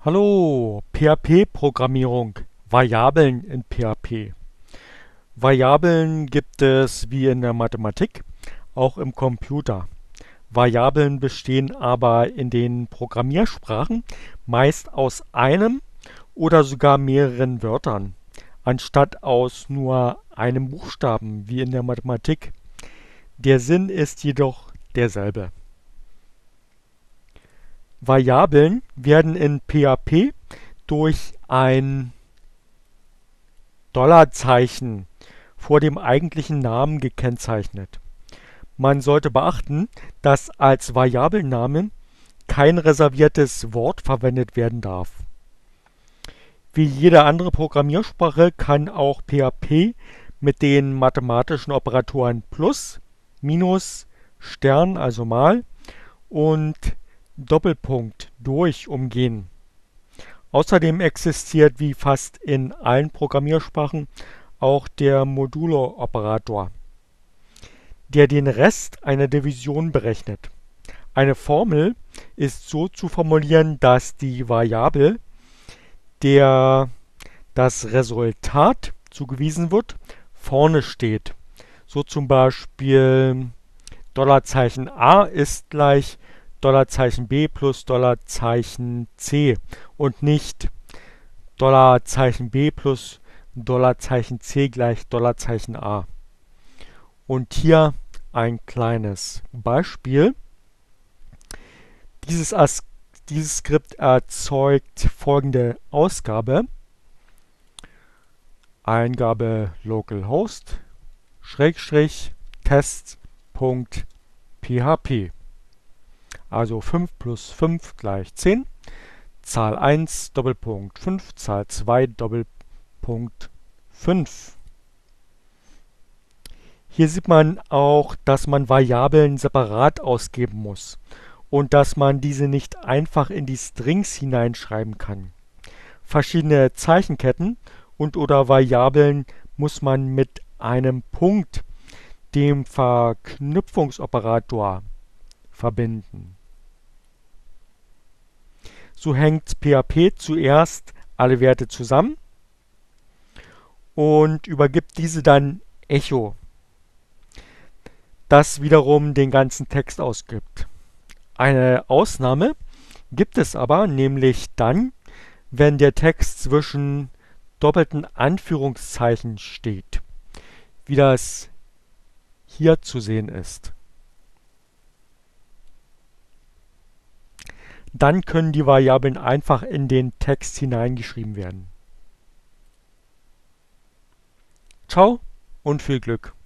Hallo, PHP-Programmierung, Variablen in PHP. Variablen gibt es wie in der Mathematik auch im Computer. Variablen bestehen aber in den Programmiersprachen meist aus einem oder sogar mehreren Wörtern, anstatt aus nur einem Buchstaben wie in der Mathematik. Der Sinn ist jedoch derselbe. Variablen werden in PHP durch ein Dollarzeichen vor dem eigentlichen Namen gekennzeichnet. Man sollte beachten, dass als Variablenname kein reserviertes Wort verwendet werden darf. Wie jede andere Programmiersprache kann auch PHP mit den mathematischen Operatoren plus, minus, Stern, also mal, und Doppelpunkt durch umgehen. Außerdem existiert wie fast in allen Programmiersprachen auch der Modulo-Operator, der den Rest einer Division berechnet. Eine Formel ist so zu formulieren, dass die Variable, der das Resultat zugewiesen wird, vorne steht. So zum Beispiel $a ist gleich $b plus $c und nicht $b plus $c gleich $a. Und hier ein kleines Beispiel. Dieses Skript erzeugt folgende Ausgabe. Eingabe localhost test.php. Also 5 plus 5 gleich 10. Zahl 1 Doppelpunkt 5, Zahl 2 Doppelpunkt 5. Hier sieht man auch, dass man Variablen separat ausgeben muss und dass man diese nicht einfach in die Strings hineinschreiben kann. Verschiedene Zeichenketten und/oder Variablen muss man mit einem Punkt, dem Verknüpfungsoperator, verbinden. So hängt PHP zuerst alle Werte zusammen und übergibt diese dann Echo, das wiederum den ganzen Text ausgibt. Eine Ausnahme gibt es aber, nämlich dann, wenn der Text zwischen doppelten Anführungszeichen steht, wie das hier zu sehen ist. Dann können die Variablen einfach in den Text hineingeschrieben werden. Ciao und viel Glück!